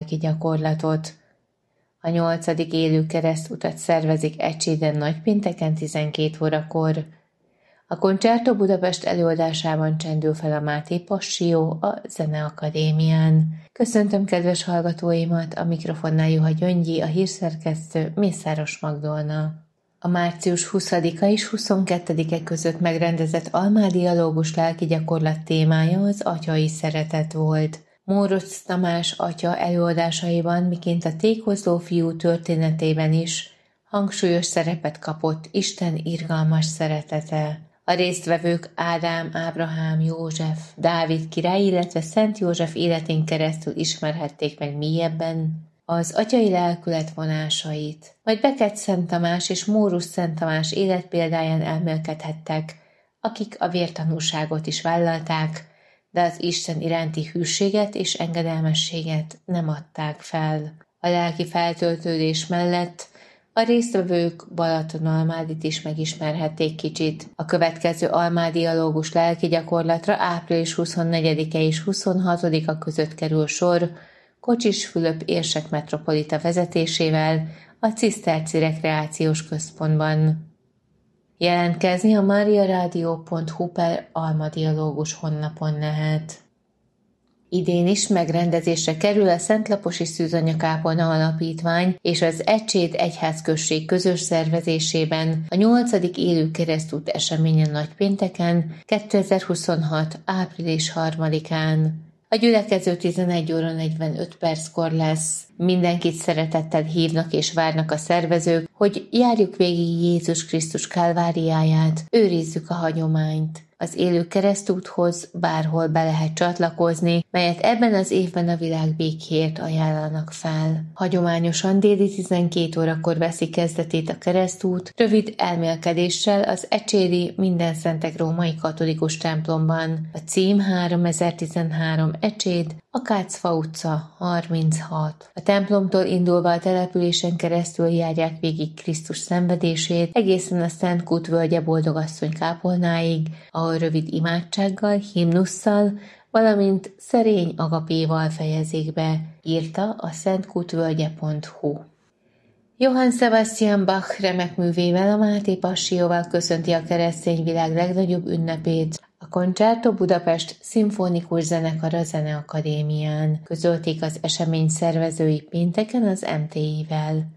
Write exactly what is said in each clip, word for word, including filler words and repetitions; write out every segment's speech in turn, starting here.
gyakorlatot. A nyolcadik élő keresztutat szervezik Ecseden nagypénteken tizenkét órakor. A Concerto Budapest előadásában csendül fel a Máté Passió a Zeneakadémián. Köszöntöm kedves hallgatóimat, a mikrofonnál Juha Gyöngyi, a hírszerkesztő Mészáros Magdolna. A március huszadika és huszonkettedike között megrendezett almádialógus lelki gyakorlat témája az atyai szeretet volt. Mórocz Tamás atya előadásaiban, miként a tékozló fiú történetében is hangsúlyos szerepet kapott Isten irgalmas szeretete. A résztvevők Ádám, Ábrahám, József, Dávid király, illetve Szent József életén keresztül ismerhették meg mélyebben az atyai lelkület vonásait. Majd Beckett Szent Tamás és Mórus Szent Tamás életpéldáján elmélkedhettek, akik a vértanúságot is vállalták, de az Isten iránti hűséget és engedelmességet nem adták fel. A lelki feltöltődés mellett a résztvevők Balatonalmádit is megismerhették kicsit. A következő almádialógus lelki gyakorlatra április huszonnegyedike és huszonhatodika között kerül sor Kocsis Fülöp érsek metropolita vezetésével a Ciszterci Rekreációs Központban. Jelentkezni a mariaradio pont hu per almadialógus honlapon lehet. Idén is megrendezésre kerül a Szentlaposi Szűzanyakápolna Alapítvány és az Ecsét Egyházközség közös szervezésében a nyolcadik élő keresztút eseményen nagypénteken, kétezer-huszonhat. április harmadikán. A gyülekező tizenegy óra negyvenöt perckor lesz. Mindenkit szeretettel hívnak és várnak a szervezők, hogy járjuk végig Jézus Krisztus kálváriáját, őrizzük a hagyományt. Az élő keresztúthoz bárhol be lehet csatlakozni, melyet ebben az évben a világ békéért ajánlanak fel. Hagyományosan déli tizenkét órakor veszi kezdetét a keresztút, rövid elmélkedéssel az ecsédi Mindenszentek római katolikus templomban. A cím háromezer-tizenhárom Ecséd, a Kácfa utca harminchat. A templomtól indulva a településen keresztül járják végig Krisztus szenvedését, egészen a Szent Kút völgye Boldogasszony kápolnáig, ahol rövid imádsággal, himnusszal, valamint szerény agapéval fejezik be, írta a szentkútvölgye pont hu. Johann Sebastian Bach remek művével, a Máté Passióval köszönti a keresztény világ legnagyobb ünnepét, a Concerto Budapest szimfonikus zenekara Zeneakadémián, közölték az esemény szervezői pénteken az em té i-vel.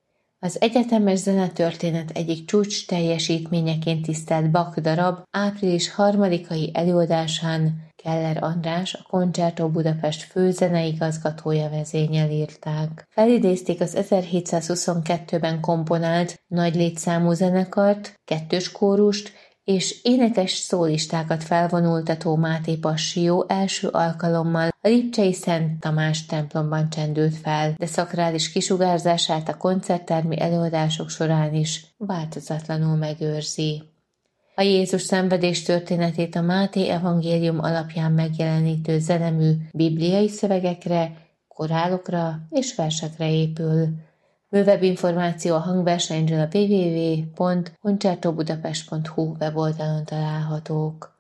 Az egyetemes zenetörténet egyik csúcs teljesítményeként tisztelt Bach darab április harmadikai előadásán Keller András, a Concerto Budapest főzeneigazgatója vezényel írták. Felidézték az ezerhétszázhuszonkettőben komponált nagy létszámú zenekart, kettős kórust és énekes szólistákat felvonultató Máté Passió első alkalommal a lipcsei Szent Tamás templomban csendült fel, de szakrális kisugárzását a koncerttermi előadások során is változatlanul megőrzi. A Jézus szenvedés történetét a Máté evangélium alapján megjelenítő zenemű bibliai szövegekre, korálokra és versekre épül. Bővebb információ a hangversenyről a double-u double-u double-u pont concertobudapest pont hu weboldalon találhatók.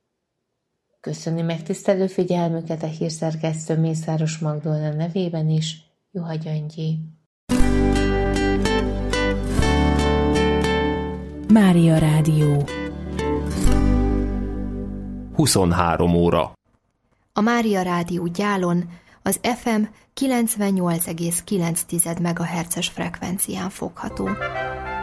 Köszöni megtisztelő figyelmüket a hírszerkesztő Mészáros Magdolna nevében is, Juha Gyöngyi. Mária Rádió. huszonhárom óra. A Mária Rádió Gyálon az ef em kilencvennyolc egész kilenc megahertzes frekvencián fogható.